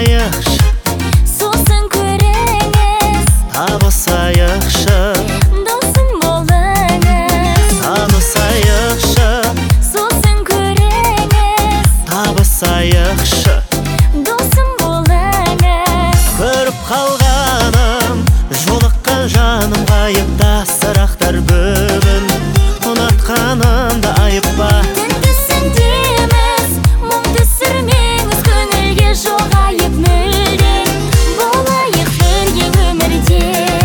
табысайықшы, сосын көріңіз, табысайықшы, досым болыңыз. табысайықшы, Сосын көріңіз, табысайықшы, досым болыңыз. көріп қалғаным, жолыққан жаным ғайыпта, сырақтар бүгін ұнатқанымда айып ба? Түн түсіндеміз, мұң түсірмеңіз, көңілге жоғайып мүлде, болайық бірге өмірде.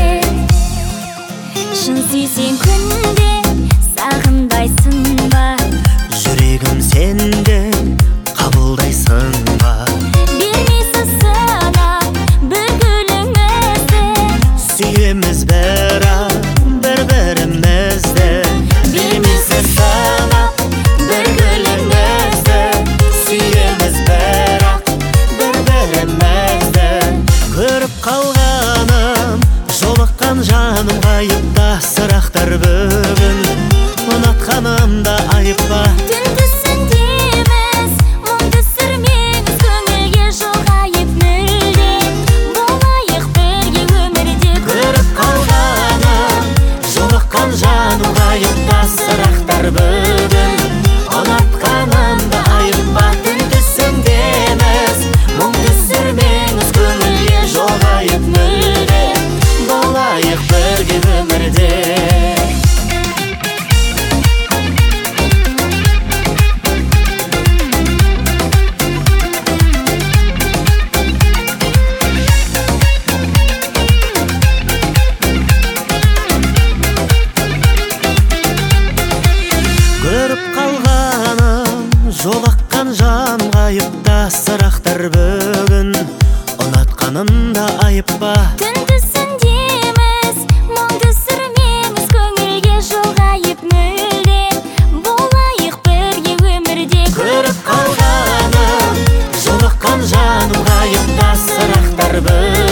Шын сүйсең күнде сағындайсың ба, Жүрегім сенде қабылдайсың ба? бермейсіз сынап бір гүліңізді, Сүйеміз бірақ бір-бірімізді, бермейсіз санап бір гүлімізді. Сүйеміз бірақ бір-бірімізді, көріп қалғаным, жолыққан жаным ғайыпта, сырақтар бүгін ұнатқанымда айып ба? түн түсіндеміз, мұң түсірмеңіз, көңілге жоғайып мүлде, болайық бірге өмірде. Көріп қалғаным, жолыққан жаным ғайыпта, сырақтар бүгін ұнатқанымда айып ба? Түн түсіндеміз, мұң түсірмеңіз, көңілге жоғайып мүлде, болайық бірге өмірде. Көріп қалғаным, жолыққан жан ғайыпта, сырақтар бүгін ұнатқанымда айып ба? Түн түсіндеміз, мұң түсірмеңіз, көңілге жоғайып мүлде, болайық бірге өмірде. Көріп қалғаным, жолыққан жаным ғайыпта, сырақтар бүгін